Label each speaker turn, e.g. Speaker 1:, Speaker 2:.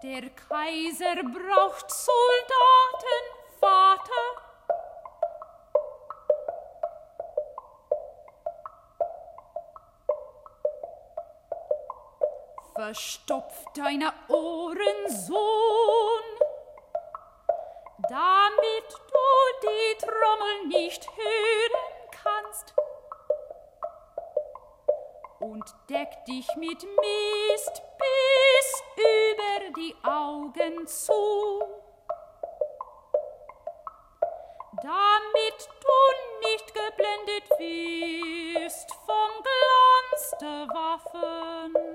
Speaker 1: Der Kaiser braucht Soldaten, Vater. Verstopf deine Ohren, Sohn, damit du die Trommel nicht hören kannst. Und deck dich mit Mist bis über die Augen zu, damit du nicht geblendet wirst vom Glanz der Waffen.